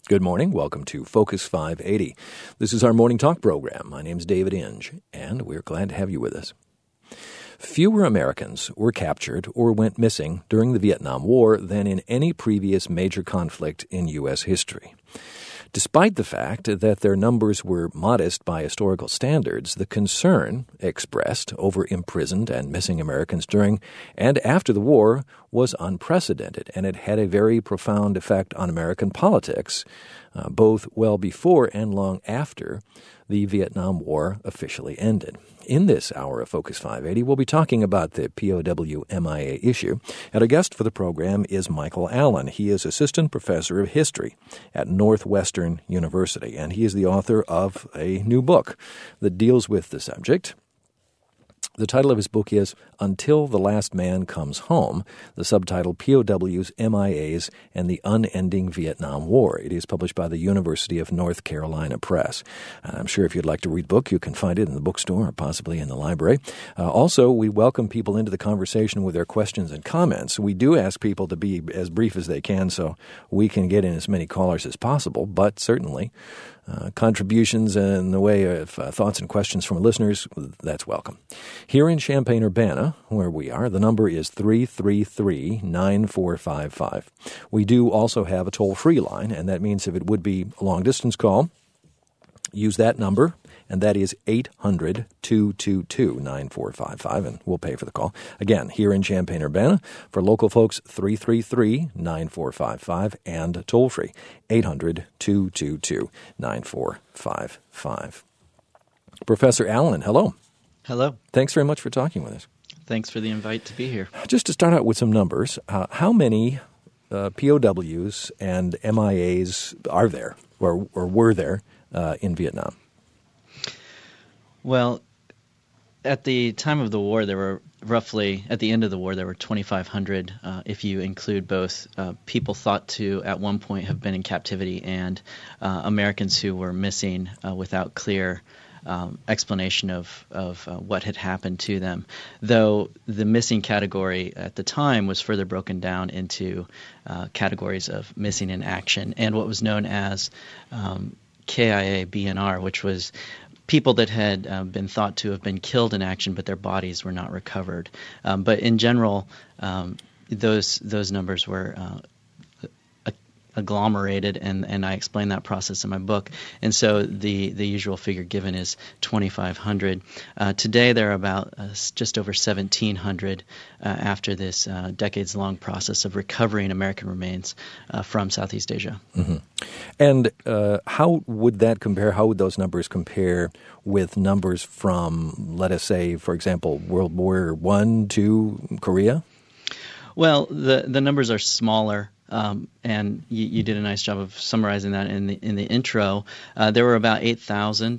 Good morning. Welcome to Focus 580. This is our morning talk program. My name's David Inge, and we're glad to have you with us. Fewer Americans were captured or went missing during the Vietnam War than in any previous major conflict in U.S. history. Despite the fact that their numbers were modest by historical standards, the concern expressed over imprisoned and missing Americans during and after the war was unprecedented, and it had a very profound effect on American politics, both well before and long after the Vietnam War officially ended. In this hour of Focus 580, we'll be talking about the POW MIA issue, and our guest for the program is Michael Allen. He is Assistant Professor of History at Northwestern University, and he is the author of a new book that deals with the subject. The title of his book is Until the Last Man Comes Home, the subtitle POWs, MIAs, and the Unending Vietnam War. It is published by the University of North Carolina Press. I'm sure if you'd like to read the book, you can find it in the bookstore or possibly in the library. Also, we welcome people into the conversation with their questions and comments. We do ask people to be as brief as they can so we can get in as many callers as possible, but certainly contributions in the way of thoughts and questions from listeners, that's welcome. Here in Champaign-Urbana, where we are, the number is 333-9455. We do also have a toll-free line, and that means if it would be a long-distance call, use that number, and that is 800-222-9455, and we'll pay for the call. Again, here in Champaign-Urbana, for local folks, 333-9455, and toll-free, 800-222-9455. Professor Allen, hello. Hello. Thanks very much for talking with us. Thanks for the invite to be here. Just to start out with some numbers, how many POWs and MIAs are there, or were there, in Vietnam? Well, at the time of the war, there were roughly, at the end of the war, there were 2,500, if you include both people thought to at one point have been in captivity and Americans who were missing without clear explanation of what had happened to them. Though the missing category at the time was further broken down into categories of missing in action and what was known as KIA BNR, which was people that had been thought to have been killed in action, but their bodies were not recovered. But in general, those numbers were agglomerated, and I explain that process in my book. And so the usual figure given is 2,500. Today there are about just over 1,700 after this decades-long process of recovering American remains from Southeast Asia. Mm-hmm. And how would that compare? How would those numbers compare with numbers from, let us say, for example, World War I, II, Korea? Well, the numbers are smaller. And you did a nice job of summarizing that in the intro. There were about 8,000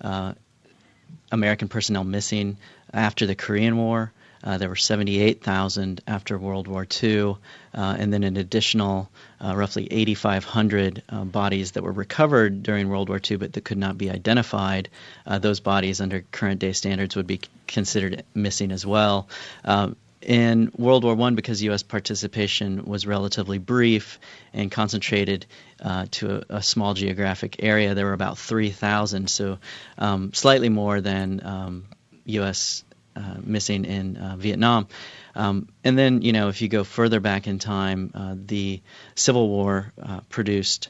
American personnel missing after the Korean War. There were 78,000 after World War II, and then an additional roughly 8,500 bodies that were recovered during World War II but that could not be identified. Those bodies under current day standards would be considered missing as well. In World War I, because U.S. participation was relatively brief and concentrated to a small geographic area, there were about 3,000, so slightly more than U.S. Missing in Vietnam. And then, if you go further back in time, the Civil War produced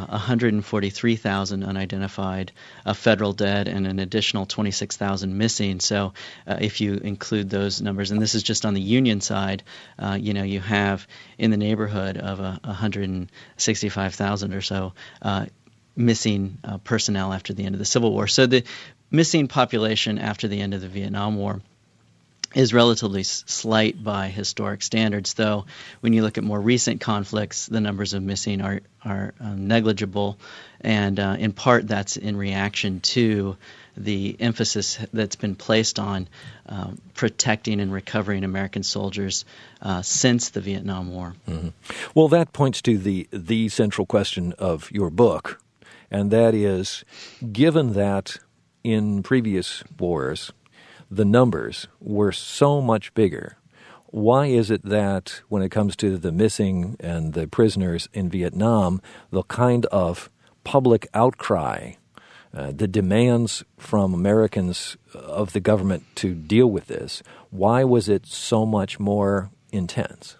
143,000 unidentified federal dead and an additional 26,000 missing. So if you include those numbers, and this is just on the Union side, you have in the neighborhood of 165,000 or so missing personnel after the end of the Civil War. So the missing population after the end of the Vietnam War is relatively slight by historic standards, though when you look at more recent conflicts, the numbers of missing are negligible, and in part that's in reaction to the emphasis that's been placed on protecting and recovering American soldiers since the Vietnam War. Mm-hmm. Well, that points to the central question of your book, and that is, given that in previous wars the numbers were so much bigger, why is it that when it comes to the missing and the prisoners in Vietnam, the kind of public outcry, the demands from Americans of the government to deal with this, why was it so much more intense?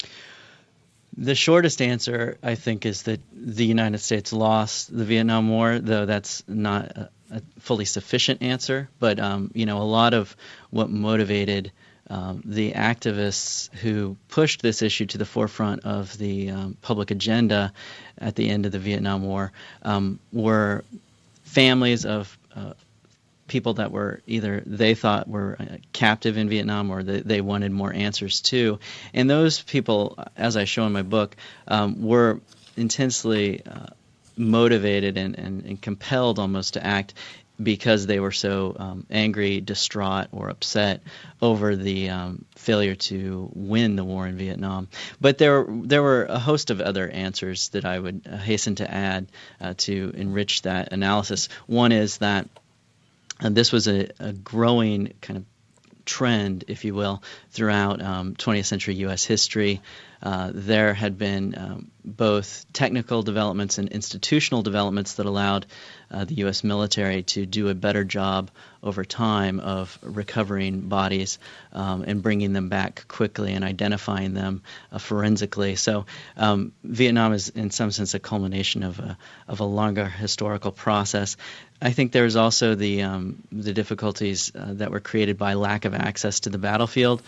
The shortest answer, I think, is that the United States lost the Vietnam War, though that's not a fully sufficient answer. But, a lot of what motivated the activists who pushed this issue to the forefront of the public agenda at the end of the Vietnam War were families of people that were either they thought were captive in Vietnam or they wanted more answers to. And those people, as I show in my book, were intensely motivated and compelled almost to act because they were so angry, distraught, or upset over the failure to win the war in Vietnam. But there were a host of other answers that I would hasten to add to enrich that analysis. One is that this was a growing kind of trend, if you will, throughout 20th century U.S. history. There had been both technical developments and institutional developments that allowed the U.S. military to do a better job over time of recovering bodies and bringing them back quickly and identifying them forensically. So Vietnam is, in some sense, a culmination of a longer historical process. I think there's also the difficulties that were created by lack of access to the battlefield.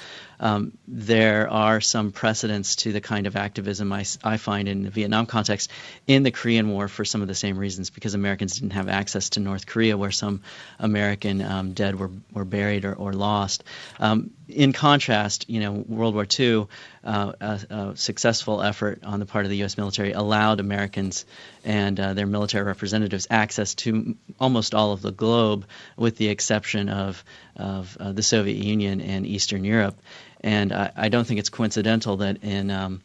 There are some precedents to the kind of activism I find in the Vietnam context in the Korean War for some of the same reasons, because Americans didn't have access to North Korea, where some American dead were buried or lost. In contrast, World War II, a successful effort on the part of the U.S. military allowed Americans and their military representatives access to almost all of the globe, with the exception of the Soviet Union and Eastern Europe. And I don't think it's coincidental that in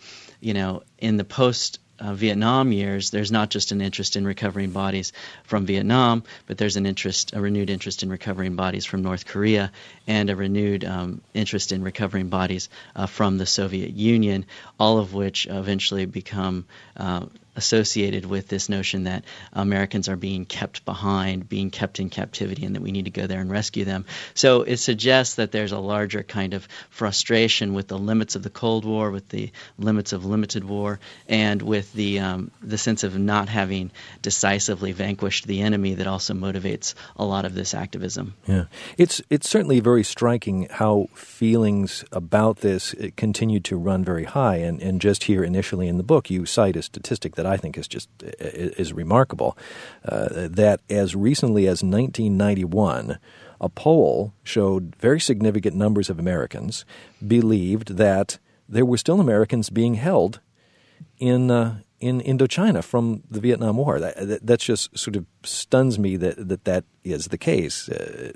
the post-Vietnam years, there's not just an interest in recovering bodies from Vietnam, but there's a renewed interest in recovering bodies from North Korea, and a renewed interest in recovering bodies from the Soviet Union, all of which eventually become associated with this notion that Americans are being kept behind, being kept in captivity, and that we need to go there and rescue them. So it suggests that there's a larger kind of frustration with the limits of the Cold War, with the limits of limited war, and with the sense of not having decisively vanquished the enemy that also motivates a lot of this activism. Yeah, it's certainly very striking how feelings about this continue to run very high, and just here initially in the book you cite a statistic that I think is remarkable, that as recently as 1991, a poll showed very significant numbers of Americans believed that there were still Americans being held in Indochina from the Vietnam War. That just sort of stuns me that is the case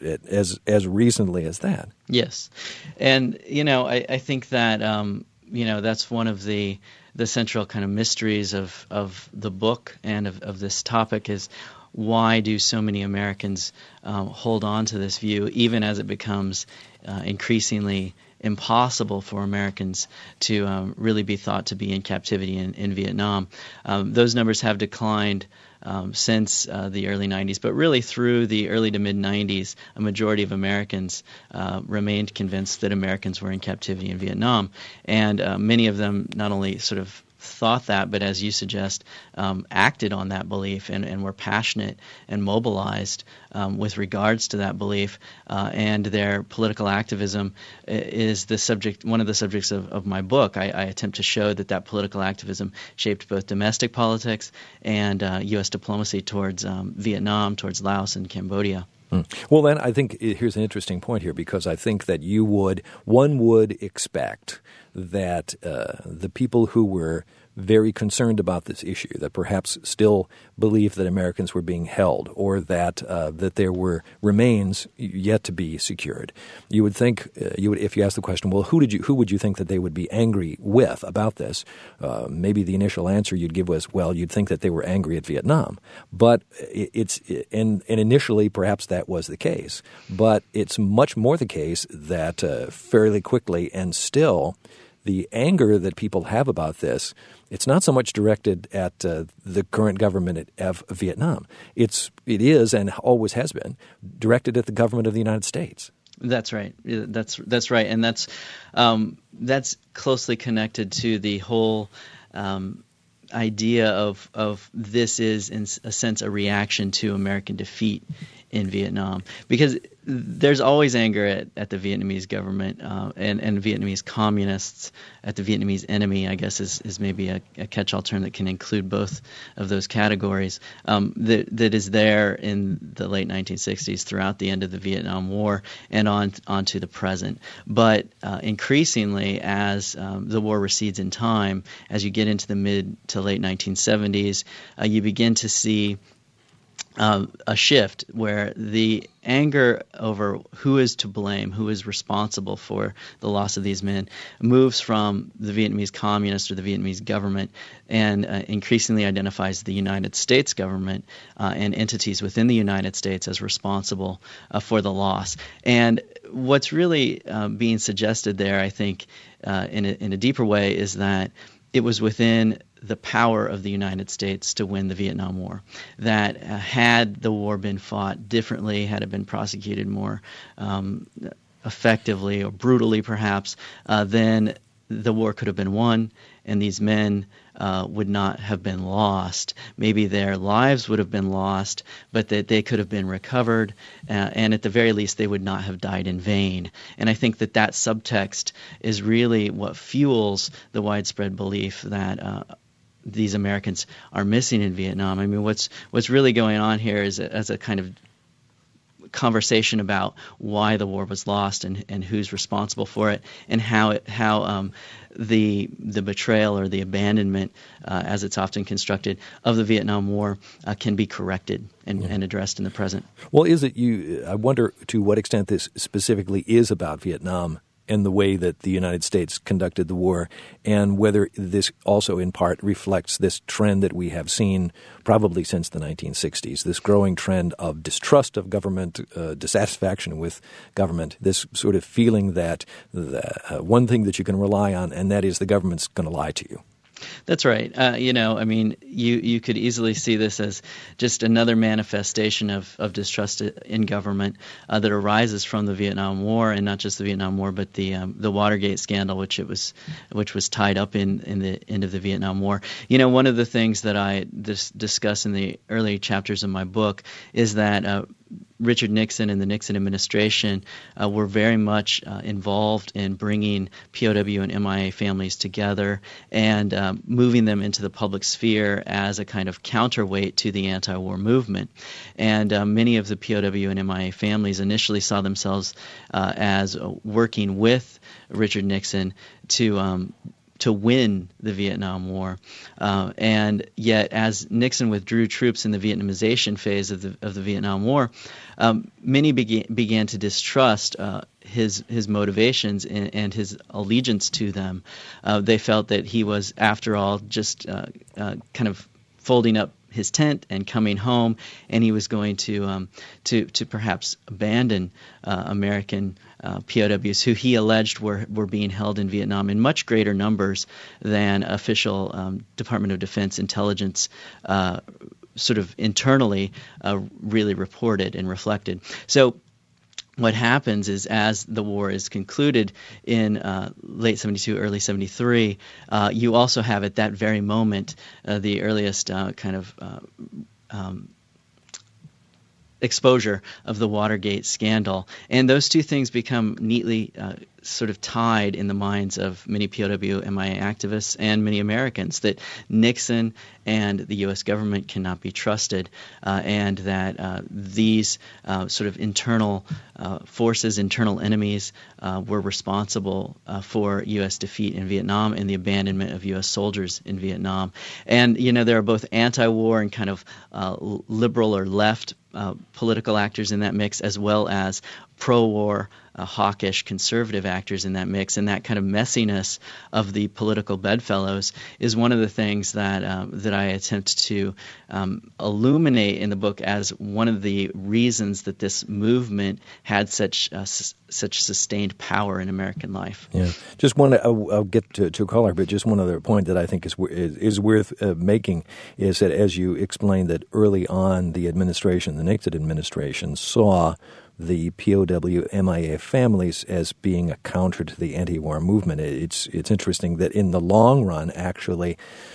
as recently as that. Yes, and I think that that's one of the central kind of mysteries of the book and of this topic is, why do so many Americans hold on to this view, even as it becomes increasingly impossible for Americans to really be thought to be in captivity in Vietnam. Those numbers have declined since the early 90s, but really through the early to mid-90s, a majority of Americans remained convinced that Americans were in captivity in Vietnam. And many of them not only sort of thought that, but as you suggest, acted on that belief and were passionate and mobilized with regards to that belief. And their political activism is one of the subjects of my book. I attempt to show that political activism shaped both domestic politics and U.S. diplomacy towards Vietnam, towards Laos and Cambodia. Well, then I think here's an interesting point here, because I think that one would expect that the people who were very concerned about this issue, that perhaps still believed that Americans were being held, or that that there were remains yet to be secured. You would think, if you ask the question, well, who would you think that they would be angry with about this? Maybe the initial answer you'd give was, well, you'd think that they were angry at Vietnam. But and initially perhaps that was the case. But it's much more the case that fairly quickly and still the anger that people have about this, it's not so much directed at the current government of Vietnam. It is and always has been directed at the government of the United States. That's right. That's right, and that's closely connected to the whole idea of this is in a sense a reaction to American defeat in Vietnam, because there's always anger at the Vietnamese government and Vietnamese communists, at the Vietnamese enemy, I guess is maybe a catch-all term that can include both of those categories, that is there in the late 1960s throughout the end of the Vietnam War and on to the present. But increasingly, as the war recedes in time, as you get into the mid to late 1970s, you begin to see a shift where the anger over who is to blame, who is responsible for the loss of these men, moves from the Vietnamese communists or the Vietnamese government and increasingly identifies the United States government and entities within the United States as responsible for the loss. And what's really being suggested there, I think, in a deeper way, is that it was within the power of the United States to win the Vietnam War. That had the war been fought differently, had it been prosecuted more effectively or brutally perhaps, then the war could have been won and these men would not have been lost. Maybe their lives would have been lost, but that they could have been recovered, and at the very least they would not have died in vain. And I think that subtext is really what fuels the widespread belief that these Americans are missing in Vietnam. I mean, what's really going on here is as a kind of conversation about why the war was lost and who's responsible for it, and how the betrayal or the abandonment, as it's often constructed, of the Vietnam War can be corrected and addressed in the present. Well, I wonder to what extent this specifically is about Vietnam and the way that the United States conducted the war, and whether this also in part reflects this trend that we have seen probably since the 1960s, this growing trend of distrust of government, dissatisfaction with government, this sort of feeling that one thing that you can rely on, and that is the government's going to lie to you. That's right. I mean, you could easily see this as just another manifestation of distrust in government that arises from the Vietnam War, and not just the Vietnam War, but the Watergate scandal, which was tied up in the end of the Vietnam War. You know, one of the things that I discuss in the early chapters of my book is that Richard Nixon and the Nixon administration were very much involved in bringing POW and MIA families together and moving them into the public sphere as a kind of counterweight to the anti-war movement. And many of the POW and MIA families initially saw themselves as working with Richard Nixon to win the Vietnam War, and yet as Nixon withdrew troops in the Vietnamization phase of the Vietnam War, many began to distrust his motivations and his allegiance to them. They felt that he was, after all, just kind of folding up his tent and coming home, and he was going to perhaps abandon American POWs who he alleged were being held in Vietnam in much greater numbers than official Department of Defense intelligence sort of internally really reported and reflected. So what happens is, as the war is concluded in late 72, early 73, you also have at that very moment the earliest kind of exposure of the Watergate scandal. And those two things become neatly sort of tied in the minds of many POW MIA activists and many Americans that Nixon and the U.S. government cannot be trusted, and that these sort of internal forces, internal enemies, were responsible for U.S. defeat in Vietnam and the abandonment of U.S. soldiers in Vietnam. And, there are both anti-war and kind of liberal or left political actors in that mix, as well as pro-war, hawkish, conservative actors in that mix. And that kind of messiness of the political bedfellows is one of the things that I attempt to illuminate in the book as one of the reasons that this movement had such sustained power in American life. Yeah, just one. I'll get to a caller, but just one other point that I think is worth making is that, as you explained, that early on the Nixon administration saw the POW MIA families as being a counter to the anti-war movement. It's interesting that in the long run, actually,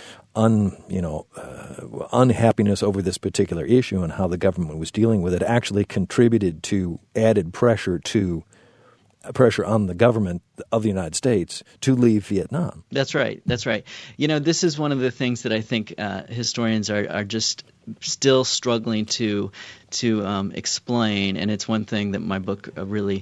unhappiness over this particular issue and how the government was dealing with it actually contributed to added pressure on the government of the United States to leave Vietnam. That's right. This is one of the things that I think historians are just still struggling to explain, and it's one thing that my book really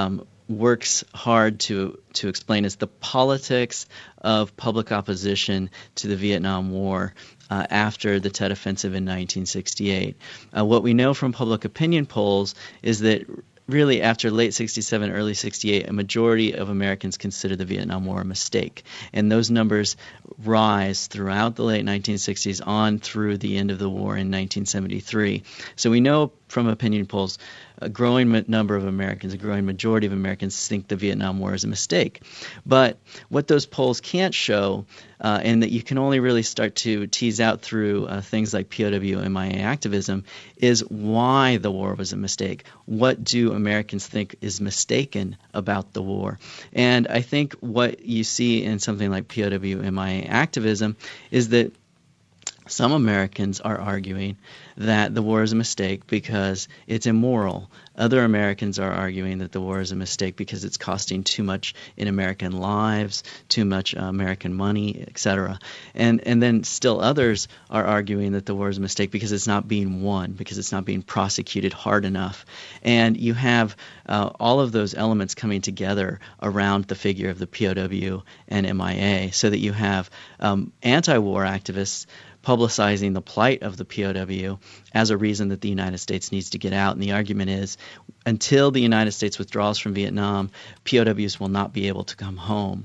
works hard to explain, is the politics of public opposition to the Vietnam War after the Tet Offensive in 1968. What we know from public opinion polls is that really after late 67, early 68, a majority of Americans consider the Vietnam War a mistake. And those numbers rise throughout the late 1960s on through the end of the war in 1973. So we know from opinion polls a growing number of Americans, a growing majority of Americans think the Vietnam War is a mistake. But what those polls can't show, and that you can only really start to tease out through things like POW MIA activism, is why the war was a mistake. What do Americans think is mistaken about the war? And I think what you see in something like POW MIA activism is that some Americans are arguing that the war is a mistake because it's immoral. Other Americans are arguing that the war is a mistake because it's costing too much in American lives, too much American money, etc. And then still others are arguing that the war is a mistake because it's not being won, because it's not being prosecuted hard enough. And you have all of those elements coming together around the figure of the POW and MIA, so that you have anti-war activists publicizing the plight of the POW as a reason that the United States needs to get out. And the argument is, until the United States withdraws from Vietnam, POWs will not be able to come home.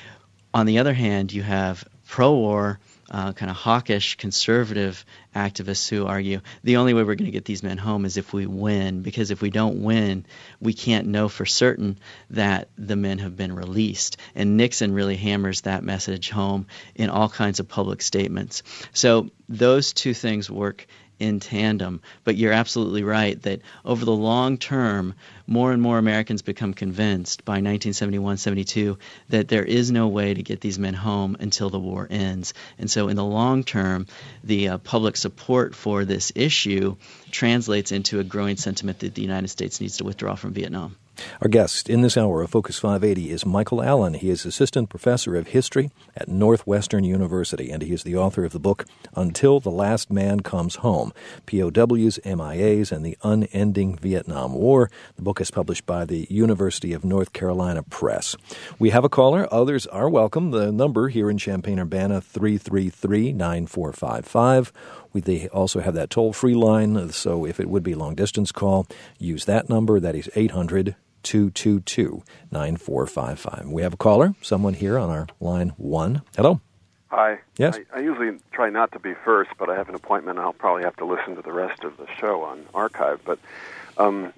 On the other hand, you have pro-war, kind of hawkish, conservative activists who argue the only way we're going to get these men home is if we win, because if we don't win, we can't know for certain that the men have been released. And Nixon really hammers that message home in all kinds of public statements. So those two things work in tandem. But you're absolutely right that over the long term, more and more Americans become convinced by 1971-72 that there is no way to get these men home until the war ends. And so in the long term, the public support for this issue translates into a growing sentiment that the United States needs to withdraw from Vietnam. Our guest in this hour of Focus 580 is Michael Allen. He is Assistant Professor of History at Northwestern University, and he is the author of the book Until the Last Man Comes Home, POWs, MIAs, and the Unending Vietnam War. The book is published by the University of North Carolina Press. We have a caller. Others are welcome. The number here in Champaign-Urbana, 333-9455. They also have that toll-free line, so if it would be a long-distance call, use that number. That is 800-222-9455. We have a caller, someone here on our line 1. Hello. Hi. Yes. I usually try not to be first, but I have an appointment, and I'll probably have to listen to the rest of the show on archive. But I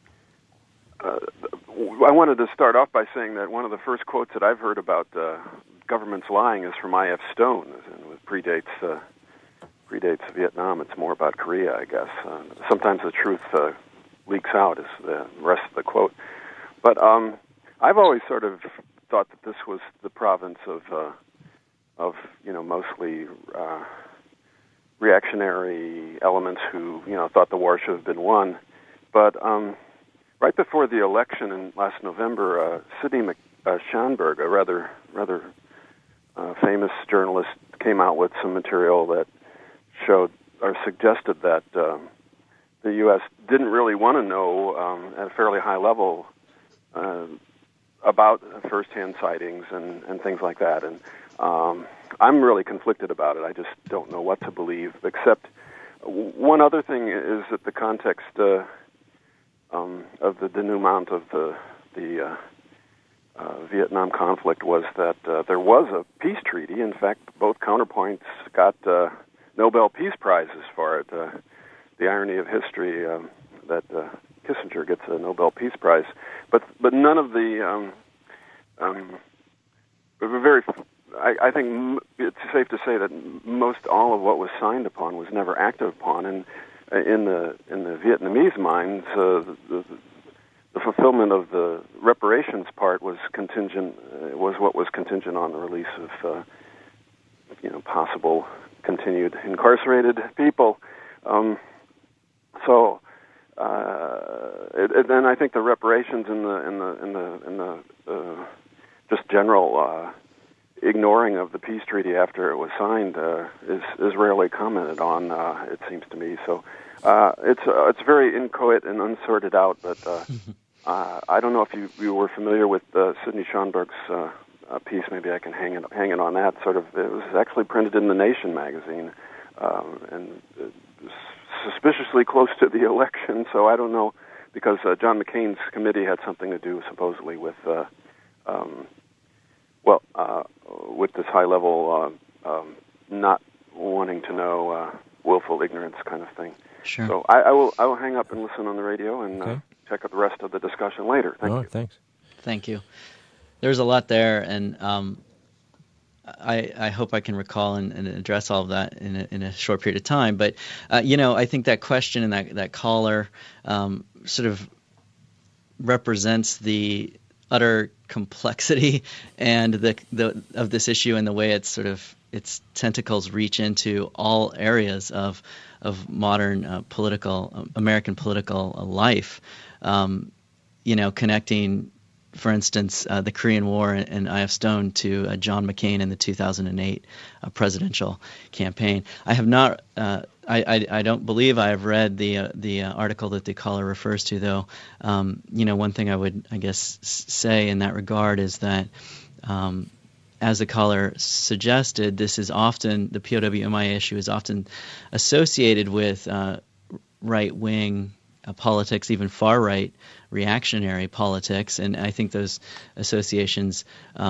wanted to start off by saying that one of the first quotes that I've heard about governments lying is from I.F. Stone, and it predates Vietnam. It's more about Korea, I guess. Sometimes the truth leaks out, is the rest of the quote. But I've always sort of thought that this was the province of mostly reactionary elements who thought the war should have been won. But right before the election in last November, Sidney Schanberg, a rather famous journalist, came out with some material that showed or suggested that the U.S. didn't really want to know at a fairly high level about first-hand sightings and things like that. And I'm really conflicted about it. I just don't know what to believe, except one other thing is that the context of the denouement of the Vietnam conflict was that there was a peace treaty. In fact, both counterpoints got Nobel Peace Prizes for it. The irony of history that Kissinger gets a Nobel Peace Prize, but none of the I think it's safe to say that most all of what was signed upon was never acted upon, and in the Vietnamese minds, the fulfillment of the reparations part was what was contingent on the release of possible continued incarcerated people. Then I think the reparations in the just general ignoring of the peace treaty after it was signed is rarely commented on. It seems to me so. It's very inchoate and unsorted out, but I don't know if you were familiar with Sidney Schanberg's piece. Maybe I can hang it on that. It was actually printed in The Nation magazine, and suspiciously close to the election. So I don't know, because John McCain's committee had something to do supposedly with with this high level not wanting to know, willful ignorance kind of thing. Sure. So I will hang up and listen on the radio and check out the rest of the discussion later. Thank you. Thanks. Thank you. There's a lot there, and I hope I can recall and address all of that in a short period of time. But I think that question and that caller sort of represents the utter complexity and of this issue and the way its tentacles reach into all areas of modern American political life. Connecting, for instance, the Korean War and I.F. Stone to John McCain in the 2008 presidential campaign. I have not. I don't believe I have read the article that the caller refers to, though. One thing I would, I guess, say in that regard is that, as the caller suggested, this is often the POW-MIA issue is often associated with right-wing politics, even far-right reactionary politics, and I think those associations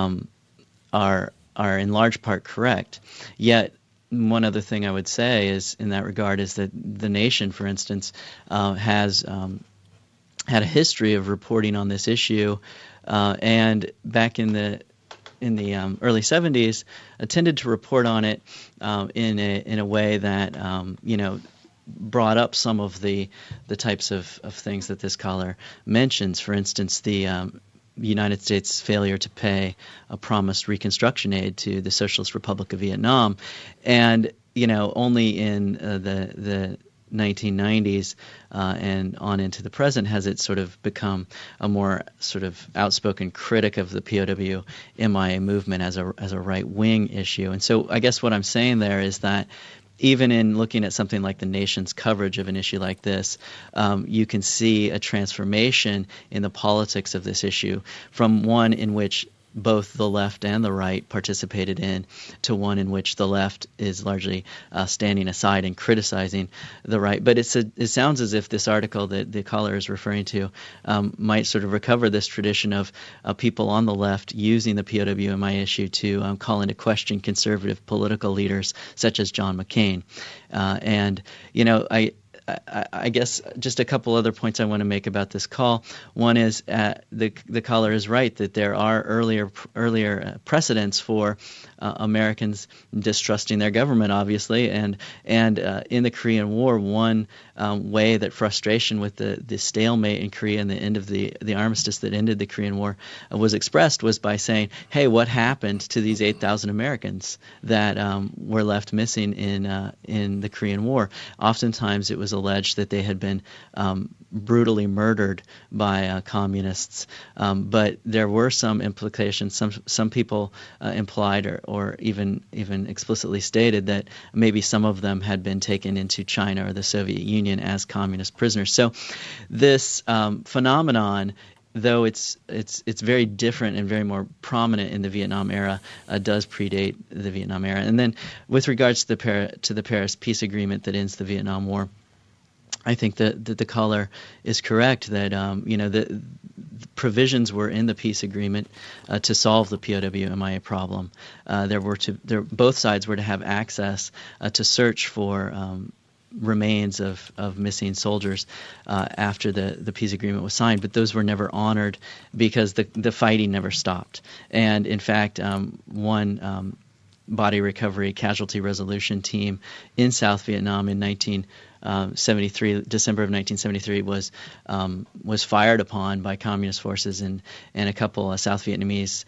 are in large part correct. Yet, one other thing I would say is in that regard is that The Nation, for instance, has had a history of reporting on this issue, and back in the early 70s, tended to report on it in a way that brought up some of the types of things that this caller mentions. For instance, the United States' failure to pay a promised reconstruction aid to the Socialist Republic of Vietnam, and only in the 1990s and on into the present has it sort of become a more sort of outspoken critic of the POW-MIA movement as a right-wing issue. And so I guess what I'm saying there is that even in looking at something like The Nation's coverage of an issue like this, you can see a transformation in the politics of this issue from one in which both the left and the right participated in to one in which the left is largely standing aside and criticizing the right. But it sounds as if this article that the caller is referring to might sort of recover this tradition of people on the left using the POW-MIA issue to call into question conservative political leaders such as John McCain. I guess just a couple other points I want to make about this call. One is the caller is right that there are earlier precedents for Americans distrusting their government, obviously, and in the Korean War, one way that frustration with the stalemate in Korea and the end of the armistice that ended the Korean War was expressed was by saying, "Hey, what happened to these 8,000 Americans that were left missing in the Korean War?" Oftentimes, it was was alleged that they had been brutally murdered by communists. But there were some implications. Some people implied or even explicitly stated that maybe some of them had been taken into China or the Soviet Union as communist prisoners. So this phenomenon, though it's very different and very more prominent in the Vietnam era, does predate the Vietnam era. And then with regards to the Paris Peace Agreement that ends the Vietnam War, I think that the caller is correct that the provisions were in the peace agreement to solve the POW/MIA problem. Both sides were to have access to search for remains of missing soldiers after the peace agreement was signed, but those were never honored because the fighting never stopped. And in fact, one body recovery casualty resolution team in South Vietnam in December of 1973 was fired upon by communist forces, and a couple of South Vietnamese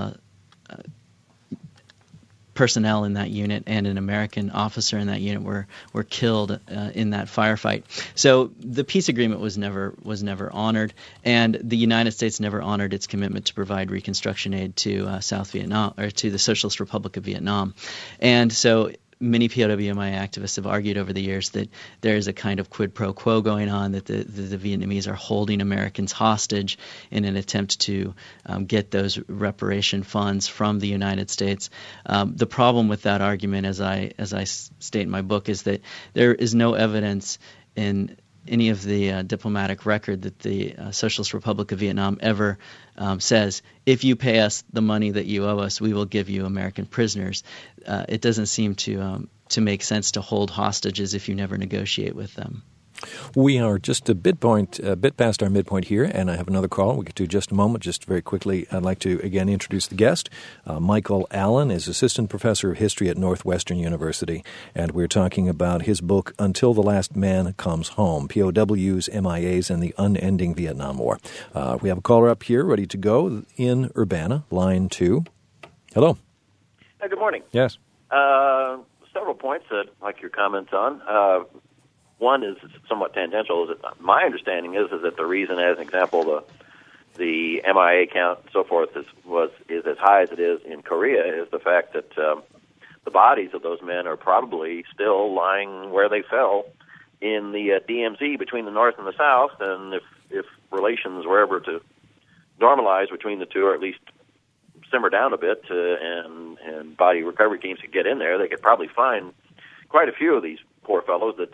personnel in that unit and an American officer in that unit were killed in that firefight. So the peace agreement was never honored, and the United States never honored its commitment to provide reconstruction aid to South Vietnam, or to the Socialist Republic of Vietnam. And so many POW/MIA activists have argued over the years that there is a kind of quid pro quo going on, that the Vietnamese are holding Americans hostage in an attempt to get those reparation funds from the United States. The problem with that argument, as I state in my book, is that there is no evidence in any of the diplomatic record that the Socialist Republic of Vietnam ever says, if you pay us the money that you owe us, we will give you American prisoners. It doesn't seem to make sense to hold hostages if you never negotiate with them. We are just a bit past our midpoint here, and I have another call. We'll get to just a moment. Just very quickly, I'd like to again introduce the guest. Michael Allen is Assistant Professor of History at Northwestern University, and we're talking about his book, Until the Last Man Comes Home, POWs, MIAs, and the Unending Vietnam War. We have a caller up here ready to go in Urbana, line 2. Hello. Good morning. Yes. Several points that I'd like your comments on. One is somewhat tangential. Is that my understanding is that the reason, as an example, the MIA count and so forth is as high as it is in Korea is the fact that the bodies of those men are probably still lying where they fell in the DMZ between the North and the South. And if relations were ever to normalize between the two, or at least simmer down a bit, and body recovery teams could get in there, they could probably find quite a few of these poor fellows that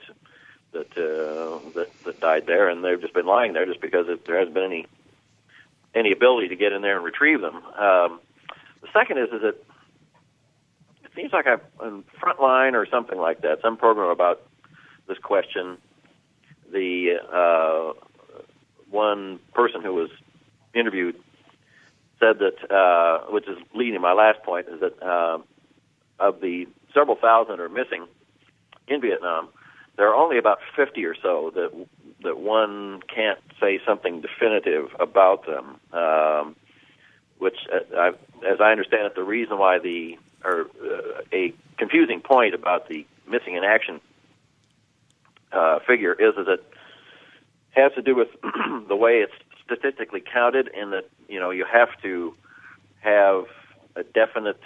died there, and they've just been lying there just because there hasn't been any ability to get in there and retrieve them. The second is that it seems like on Frontline or something like that, some program about this question, the one person who was interviewed said that, which is leading my last point, is that of the several thousand are missing in Vietnam, there are only about 50 or so that one can't say something definitive about them. Which, as I understand it, the reason why a confusing point about the missing in action figure is that it has to do with the way it's statistically counted, and that you have to have a definite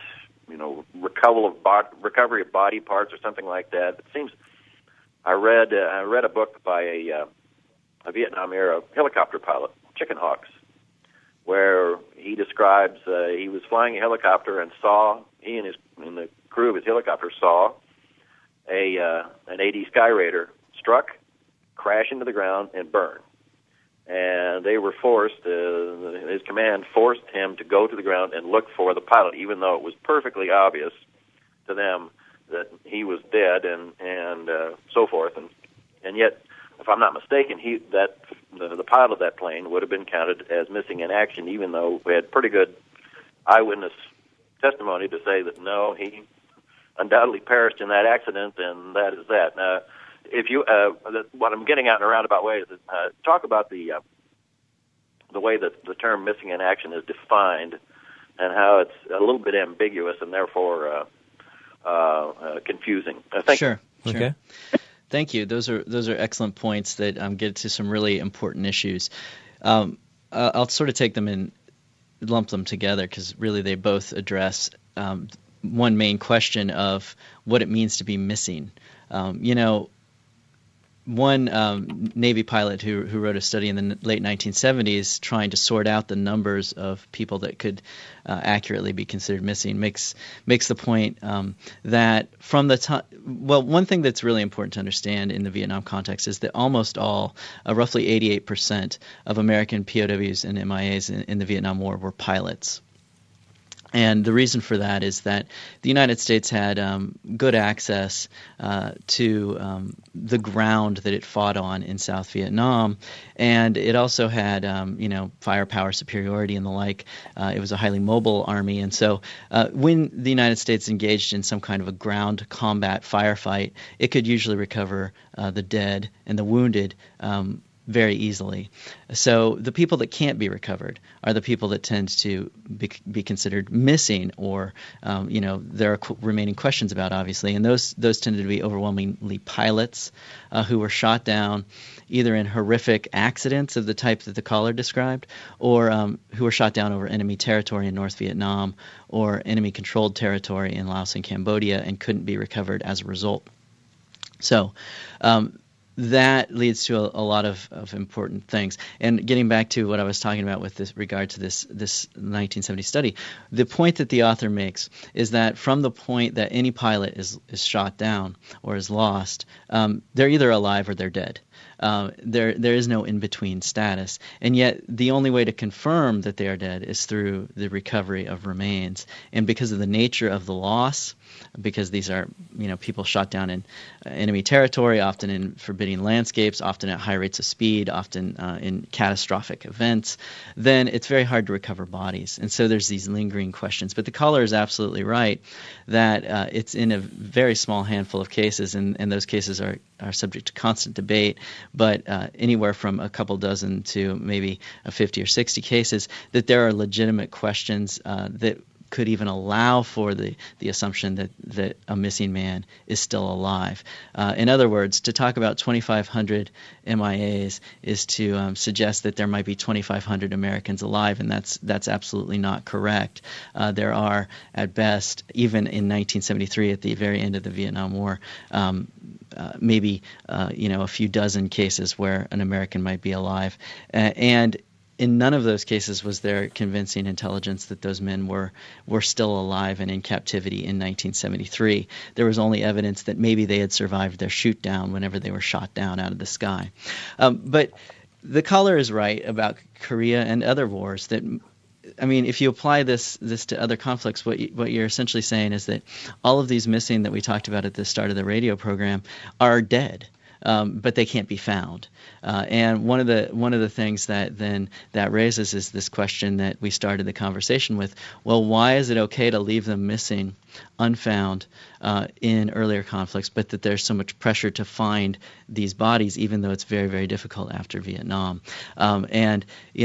recovery of body parts or something like that. It seems. I read a book by a Vietnam era helicopter pilot, Chicken Hawks, where he describes he was flying a helicopter and he and the crew of his helicopter saw an AD Skyraider struck, crash into the ground, and burn. And they were forced, his command forced him to go to the ground and look for the pilot, even though it was perfectly obvious to them that he was dead and so forth, and yet, if I'm not mistaken, the pilot of that plane would have been counted as missing in action, even though we had pretty good eyewitness testimony to say that no, he undoubtedly perished in that accident, and that is that. If you, what I'm getting at in a roundabout way is talk about the way that the term missing in action is defined, and how it's a little bit ambiguous and therefore confusing. Sure. Okay. Thank you. Those are excellent points that get to some really important issues. I'll sort of take them and lump them together because really they both address one main question of what it means to be missing. One Navy pilot who wrote a study in the late 1970s trying to sort out the numbers of people that could accurately be considered missing makes the point that from the time – well, one thing that's really important to understand in the Vietnam context is that almost all, roughly 88% of American POWs and MIAs in the Vietnam War were pilots. And the reason for that is that the United States had good access to the ground that it fought on in South Vietnam, and it also had, firepower superiority and the like. It was a highly mobile army, and so when the United States engaged in some kind of a ground combat firefight, it could usually recover the dead and the wounded very easily. So the people that can't be recovered are the people that tend to be considered missing, or there are remaining questions about, obviously, and those tended to be overwhelmingly pilots who were shot down either in horrific accidents of the type that the caller described, or who were shot down over enemy territory in North Vietnam or enemy-controlled territory in Laos and Cambodia and couldn't be recovered as a result. So that leads to a lot of important things. And getting back to what I was talking about with regard to this 1970 study, the point that the author makes is that from the point that any pilot is shot down or is lost, they're either alive or they're dead. There is no in-between status. And yet the only way to confirm that they are dead is through the recovery of remains. And because of the nature of the loss, because these are people shot down in enemy territory, often in forbidding landscapes, often at high rates of speed, often in catastrophic events, then it's very hard to recover bodies. And so there's these lingering questions. But the caller is absolutely right that it's in a very small handful of cases, and those cases are subject to constant debate, but anywhere from a couple dozen to maybe 50 or 60 cases, that there are legitimate questions that could even allow for the assumption that a missing man is still alive. In other words, to talk about 2,500 MIAs is to suggest that there might be 2,500 Americans alive, and that's absolutely not correct. There are, at best, even in 1973, at the very end of the Vietnam War, maybe a few dozen cases where an American might be alive, and in none of those cases was there convincing intelligence that those men were still alive and in captivity in 1973. There was only evidence that maybe they had survived their shoot down whenever they were shot down out of the sky. But the caller is right about Korea and other wars. That, I mean, if you apply this to other conflicts, what you're essentially saying is that all of these missing that we talked about at the start of the radio program are dead. But they can't be found. And one of the things that raises is this question that we started the conversation with. Well, why is it okay to leave them missing, unfound in earlier conflicts, but that there's so much pressure to find these bodies, even though it's very, very difficult after Vietnam? And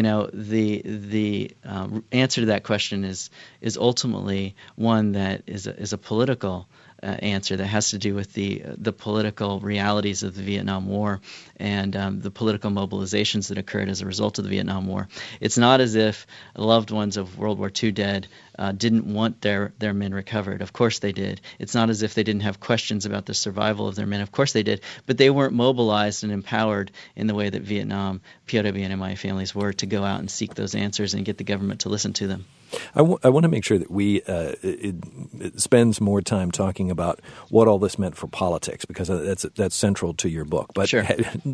the answer to that question is ultimately one that is a political answer that has to do with the political realities of the Vietnam War and the political mobilizations that occurred as a result of the Vietnam War. It's not as if loved ones of World War II dead didn't want their men recovered. Of course they did. It's not as if they didn't have questions about the survival of their men. Of course they did. But they weren't mobilized and empowered in the way that Vietnam POW and MIA families were to go out and seek those answers and get the government to listen to them. I want to make sure that we it spends more time talking about what all this meant for politics, because that's central to your book. But sure.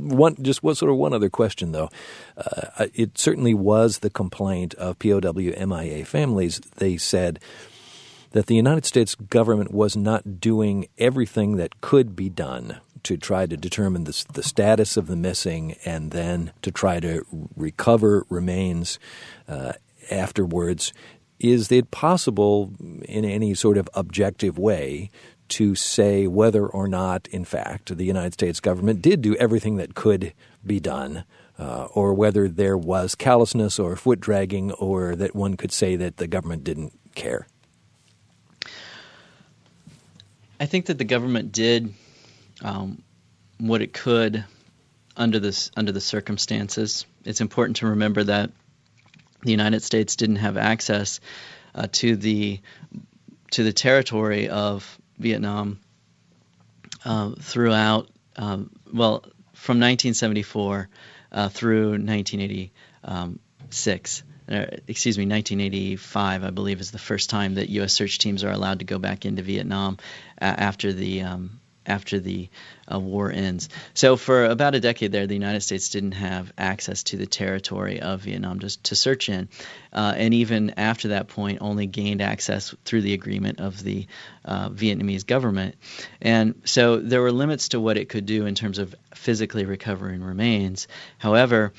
One other question, though. It certainly was the complaint of POW MIA families. They said that the United States government was not doing everything that could be done to try to determine the status of the missing and then to try to recover remains afterwards. Is it possible in any sort of objective way to say whether or not, in fact, the United States government did do everything that could be done, or whether there was callousness or foot dragging, or that one could say that the government didn't care? I think that the government did what it could under the circumstances. It's important to remember that the United States didn't have access to the territory of Vietnam throughout from 1974 through 1986. 1985, I believe, is the first time that U.S. search teams are allowed to go back into Vietnam after the war ends. So for about a decade there, the United States didn't have access to the territory of Vietnam to search in, and even after that point, only gained access through the agreement of the Vietnamese government. And so there were limits to what it could do in terms of physically recovering remains. However,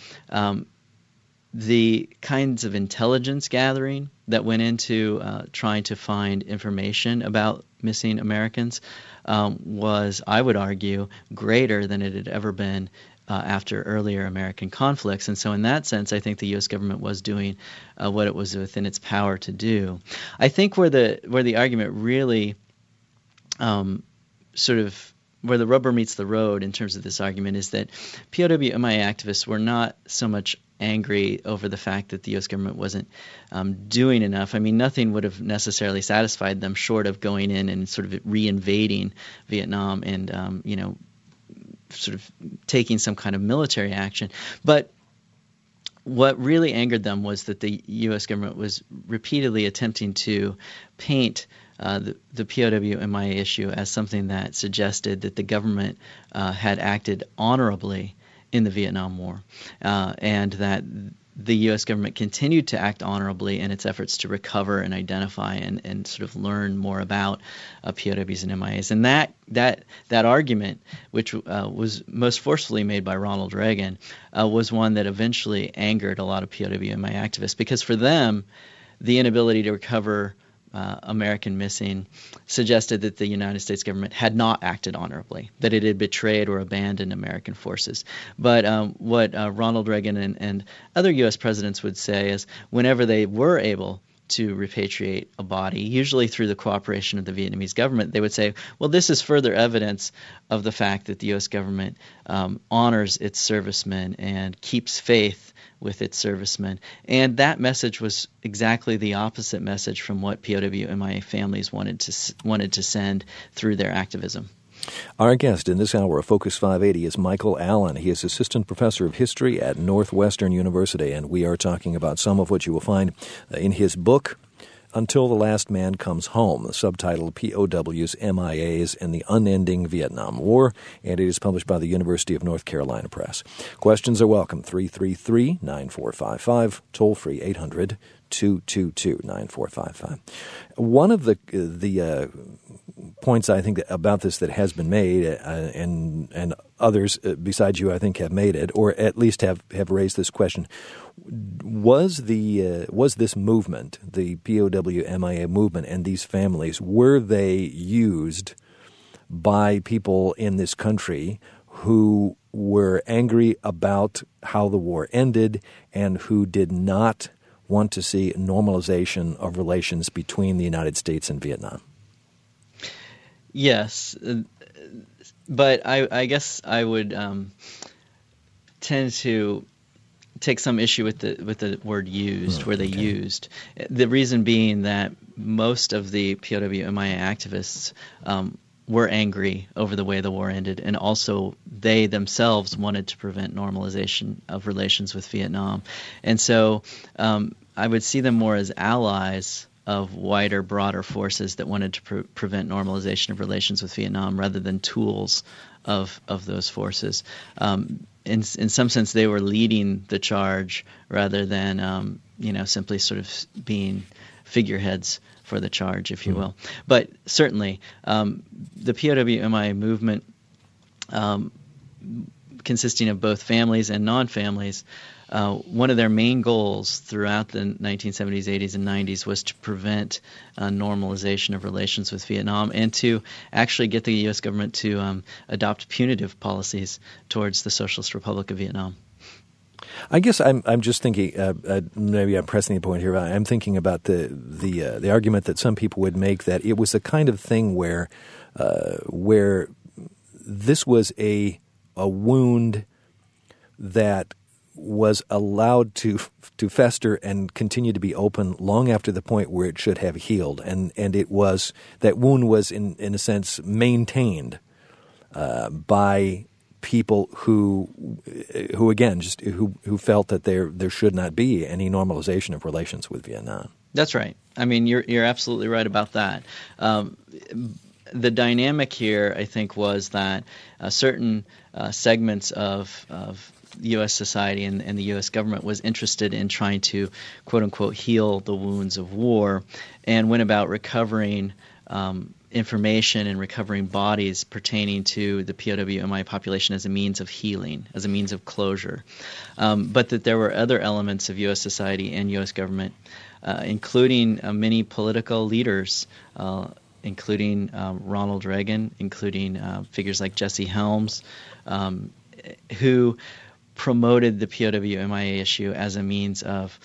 the kinds of intelligence gathering that went into trying to find information about missing Americans was, I would argue, greater than it had ever been after earlier American conflicts. And so in that sense, I think the U.S. government was doing what it was within its power to do. I think where the argument really where the rubber meets the road in terms of this argument is that POW/MIA activists were not so much angry over the fact that the U.S. government wasn't doing enough. I mean, nothing would have necessarily satisfied them short of going in and sort of reinvading Vietnam and, sort of taking some kind of military action. But what really angered them was that the U.S. government was repeatedly attempting to paint the POW/MIA issue as something that suggested that the government had acted honorably in the Vietnam War, and that the U.S. government continued to act honorably in its efforts to recover and identify and sort of learn more about POWs and MIAs. And that argument, which was most forcefully made by Ronald Reagan, was one that eventually angered a lot of POW/MIA activists, because for them, the inability to recover American missing suggested that the United States government had not acted honorably, that it had betrayed or abandoned American forces. But what Ronald Reagan and other U.S. presidents would say is whenever they were able to repatriate a body, usually through the cooperation of the Vietnamese government, they would say, well, this is further evidence of the fact that the U.S. government honors its servicemen and keeps faith with its servicemen. And that message was exactly the opposite message from what POW/MIA families wanted to send through their activism. Our guest in this hour of Focus 580 is Michael Allen. He is Assistant Professor of History at Northwestern University, and we are talking about some of what you will find in his book, Until the Last Man Comes Home, subtitled POWs, MIAs, and the Unending Vietnam War, and it is published by the University of North Carolina Press. Questions are welcome, 333-9455, toll-free 800-222-9455. One of the points I think about this that has been made, and others besides you I think have made it, or at least have raised this question, was this movement, the POW/MIA movement, and these families, were they used by people in this country who were angry about how the war ended and who did not want to see normalization of relations between the United States and Vietnam? Yes, but I guess I would tend to take some issue with the word used, where they used. The reason being that most of the POW/MIA activists were angry over the way the war ended, and also they themselves wanted to prevent normalization of relations with Vietnam. And so I would see them more as allies of wider, broader forces that wanted to prevent normalization of relations with Vietnam rather than tools of those forces. In some sense, they were leading the charge rather than simply sort of being figureheads for the charge, if you will. But certainly, the POW/MIA movement, consisting of both families and non-families, one of their main goals throughout the 1970s, 80s, and 90s was to prevent normalization of relations with Vietnam and to actually get the U.S. government to adopt punitive policies towards the Socialist Republic of Vietnam. I guess I'm just thinking, maybe I'm pressing the point here, but I'm thinking about the argument that some people would make that it was a kind of thing where this was a a wound that was allowed to fester and continue to be open long after the point where it should have healed, and it was that wound was in a sense maintained by people who again just who felt that there should not be any normalization of relations with Vietnam. That's right. I mean, you're absolutely right about that. The dynamic here, I think, was that certain segments of U.S. society and the U.S. government was interested in trying to, quote unquote, heal the wounds of war, and went about recovering information and recovering bodies pertaining to the POW/MI population as a means of healing, as a means of closure. But that there were other elements of U.S. society and U.S. government, including many political leaders, including Ronald Reagan, including figures like Jesse Helms, who promoted the POW/MIA issue as a means of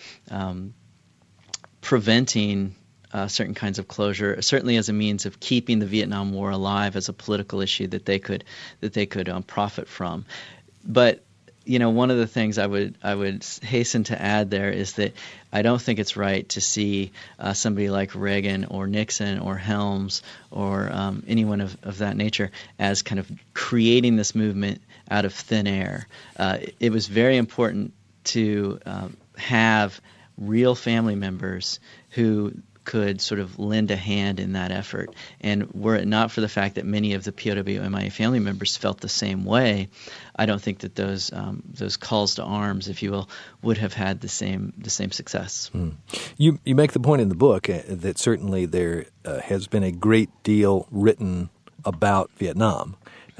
preventing certain kinds of closure, certainly as a means of keeping the Vietnam War alive as a political issue that they could profit from. But one of the things I would hasten to add there is that I don't think it's right to see somebody like Reagan or Nixon or Helms or anyone of that nature as kind of creating this movement out of thin air. It was very important to have real family members who could sort of lend a hand in that effort. And were it not for the fact that many of the POW/MIA family members felt the same way, I don't think that those calls to arms, if you will, would have had the same success. You make the point in the book that certainly there has been a great deal written about Vietnam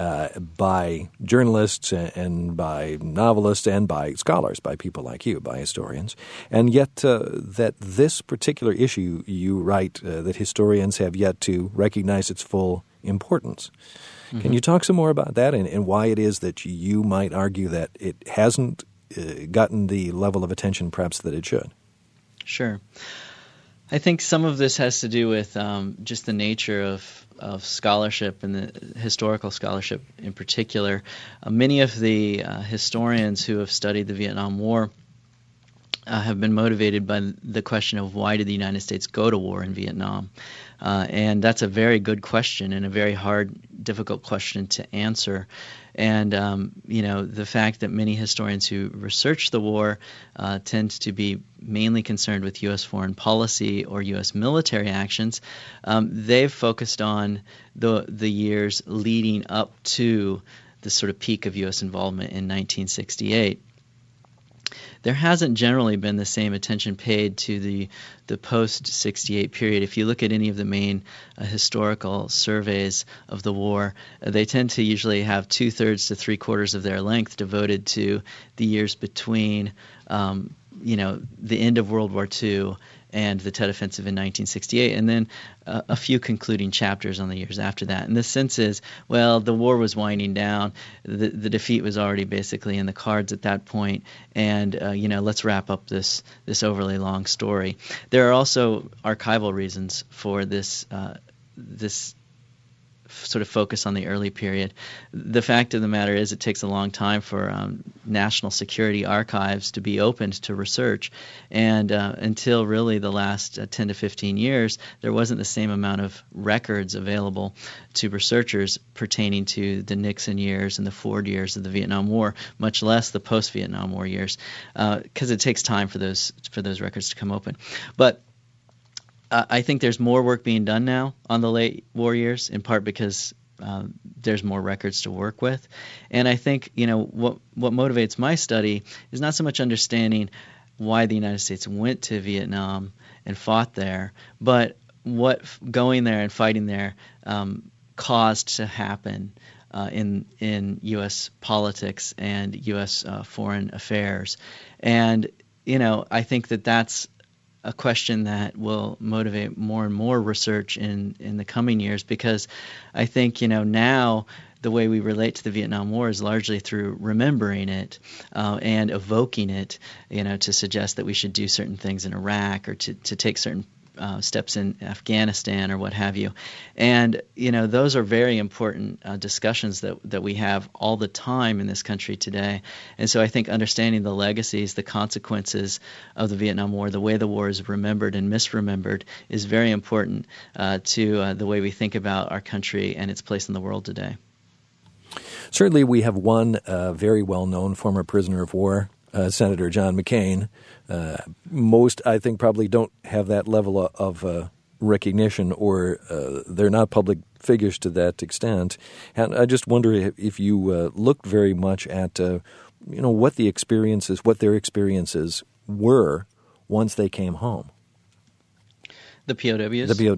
by journalists and by novelists and by scholars, by people like you, by historians. And yet that this particular issue, you write that historians have yet to recognize its full importance. Mm-hmm. Can you talk some more about that and why it is that you might argue that it hasn't gotten the level of attention perhaps that it should? Sure. I think some of this has to do with just the nature of scholarship and the historical scholarship in particular. Many of the historians who have studied the Vietnam War have been motivated by the question of why did the United States go to war in Vietnam? And that's a very good question and a very hard, difficult question to answer. And, the fact that many historians who research the war tend to be mainly concerned with U.S. foreign policy or U.S. military actions, they've focused on the years leading up to the sort of peak of U.S. involvement in 1968. There hasn't generally been the same attention paid to the post-68 period. If you look at any of the main historical surveys of the war, they tend to usually have 2/3 to 3/4 of their length devoted to the years between, the end of World War II and the Tet Offensive in 1968, and then a few concluding chapters on the years after that. And the sense is, well, the war was winding down, the defeat was already basically in the cards at that point, and let's wrap up this overly long story. There are also archival reasons for this sort of focus on the early period. The fact of the matter is it takes a long time for national security archives to be opened to research, and until really the last 10 to 15 years, there wasn't the same amount of records available to researchers pertaining to the Nixon years and the Ford years of the Vietnam War, much less the post-Vietnam War years, because it takes time for those records to come open. But I think there's more work being done now on the late war years, in part because there's more records to work with. And I think, what motivates my study is not so much understanding why the United States went to Vietnam and fought there, but what going there and fighting there caused to happen in U.S. politics and U.S. foreign affairs. And, I think that that's a question that will motivate more and more research in the coming years, because I think, now the way we relate to the Vietnam War is largely through remembering it and evoking it, to suggest that we should do certain things in Iraq or to take certain steps in Afghanistan or what have you. And, those are very important discussions that we have all the time in this country today. And so I think understanding the legacies, the consequences of the Vietnam War, the way the war is remembered and misremembered is very important to the way we think about our country and its place in the world today. Certainly we have one very well-known former prisoner of war, Senator John McCain. Most, I think, probably don't have that level of recognition, or they're not public figures to that extent. And I just wonder if you looked very much at, what their experiences were once they came home. The POWs? The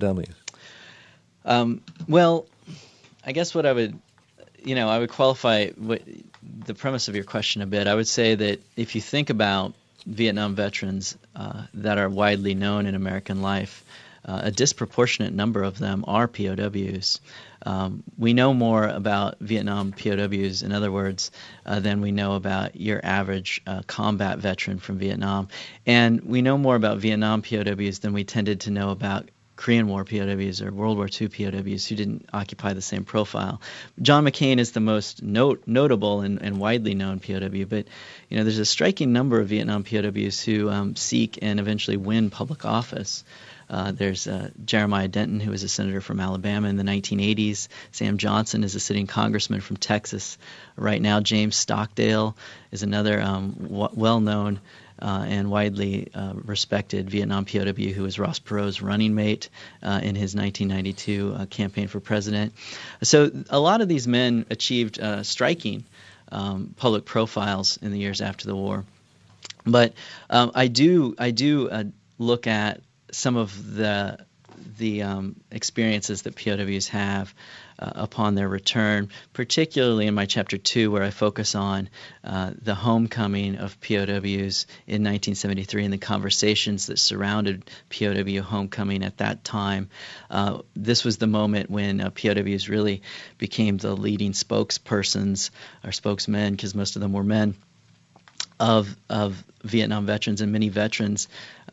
POWs. Well, I guess what I would qualify the premise of your question a bit. I would say that if you think about Vietnam veterans that are widely known in American life, a disproportionate number of them are POWs. We know more about Vietnam POWs, in other words, than we know about your average combat veteran from Vietnam. And we know more about Vietnam POWs than we tended to know about Korean War POWs or World War II POWs who didn't occupy the same profile. John McCain is the most notable and widely known POW, but there's a striking number of Vietnam POWs who seek and eventually win public office. There's Jeremiah Denton, who was a senator from Alabama in the 1980s. Sam Johnson is a sitting congressman from Texas. Right now, James Stockdale is another well-known and widely respected Vietnam POW who was Ross Perot's running mate in his 1992 campaign for president. So a lot of these men achieved striking public profiles in the years after the war. But I do look at some of the experiences that POWs have upon their return, particularly in my Chapter 2, where I focus on the homecoming of POWs in 1973 and the conversations that surrounded POW homecoming at that time. This was the moment when POWs really became the leading spokespersons or spokesmen, because most of them were men, of Vietnam veterans, and many veterans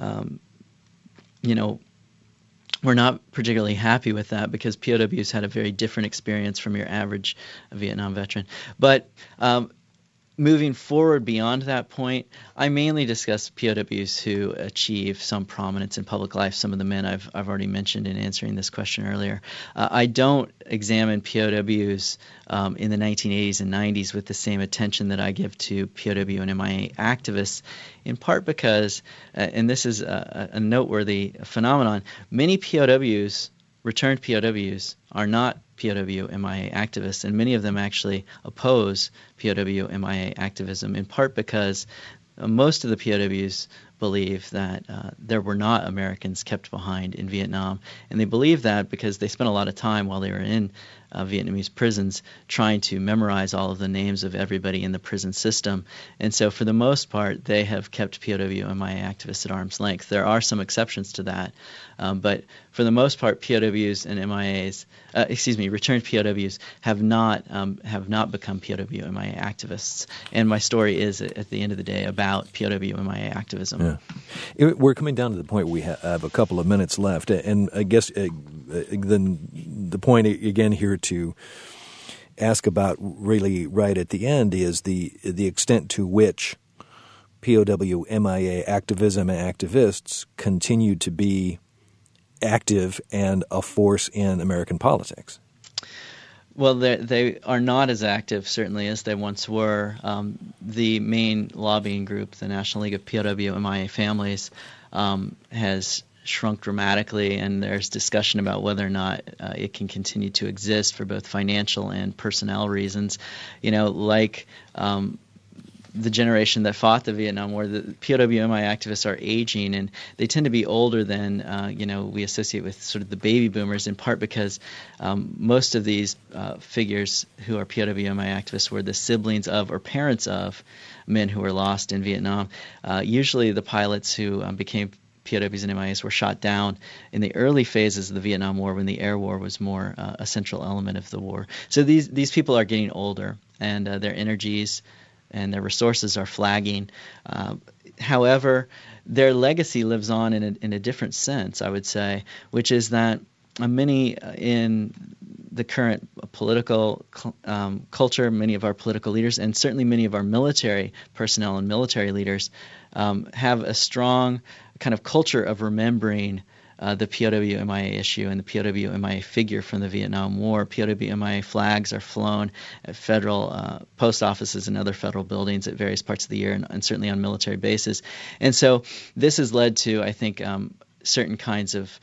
we're not particularly happy with that because POWs had a very different experience from your average Vietnam veteran. But moving forward beyond that point, I mainly discuss POWs who achieve some prominence in public life, some of the men I've already mentioned in answering this question earlier. I don't examine POWs in the 1980s and 90s with the same attention that I give to POW and MIA activists, in part because, and this is a noteworthy phenomenon, many POWs, returned POWs, are not POW MIA activists, and many of them actually oppose POW MIA activism, in part because most of the POWs believe that there were not Americans kept behind in Vietnam, and they believe that because they spent a lot of time while they were in Vietnamese prisons trying to memorize all of the names of everybody in the prison system. And so for the most part, they have kept POW MIA activists at arm's length. There are some exceptions to that, but for the most part, POWs and MIAs, returned POWs have not become POW MIA activists. And my story is, at the end of the day, about POW MIA activism. Yeah. We're coming down to the point where we have a couple of minutes left, and I guess then the point again here to ask about really right at the end is the extent to which POW MIA activism and activists continue to be active and a force in American politics. Well, they are not as active, certainly, as they once were. The main lobbying group, the National League of POW MIA Families, has shrunk dramatically, and there's discussion about whether or not it can continue to exist for both financial and personnel reasons. Like the generation that fought the Vietnam War, the POW MIA activists are aging, and they tend to be older than we associate with sort of the baby boomers, in part because most of these figures who are POW MIA activists were the siblings of or parents of men who were lost in Vietnam. Usually the pilots who became POWs and MIAs were shot down in the early phases of the Vietnam War, when the air war was more a central element of the war. So these people are getting older, and their energies and their resources are flagging. However, their legacy lives on in a different sense, I would say, which is that many in the current political culture, many of our political leaders, and certainly many of our military personnel and military leaders have a strong kind of culture of remembering the POW MIA issue and the POW MIA figure from the Vietnam War. POW MIA flags are flown at federal post offices and other federal buildings at various parts of the year, and certainly on military bases. And so this has led to, I think, certain kinds of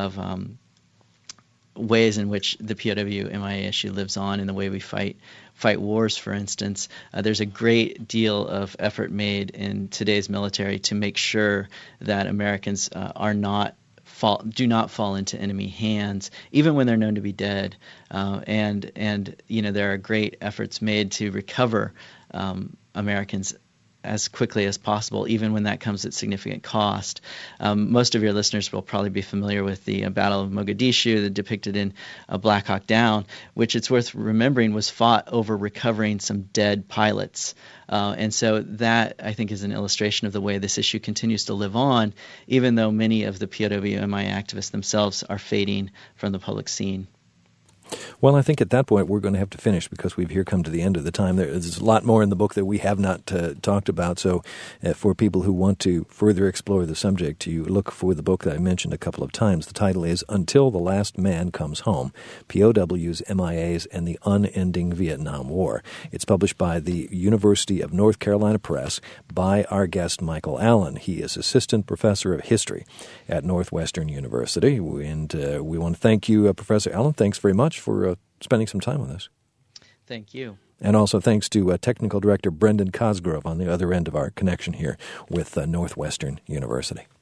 ways in which the POW MIA issue lives on in the way we fight wars, for instance. There's a great deal of effort made in today's military to make sure that Americans do not fall into enemy hands, even when they're known to be dead. And there are great efforts made to recover Americans as quickly as possible, even when that comes at significant cost. Most of your listeners will probably be familiar with the Battle of Mogadishu, depicted in Black Hawk Down, which it's worth remembering was fought over recovering some dead pilots. And so that, I think, is an illustration of the way this issue continues to live on, even though many of the POW MIA activists themselves are fading from the public scene. Well, I think at that point we're going to have to finish because we've here come to the end of the time. There's a lot more in the book that we have not talked about. So for people who want to further explore the subject, you look for the book that I mentioned a couple of times. The title is Until the Last Man Comes Home, POWs, MIAs, and the Unending Vietnam War. It's published by the University of North Carolina Press by our guest, Michael Allen. He is Assistant Professor of History at Northwestern University. And we want to thank you, Professor Allen. Thanks very much for spending some time with us. Thank you. And also thanks to Technical Director Brendan Cosgrove on the other end of our connection here with Northwestern University.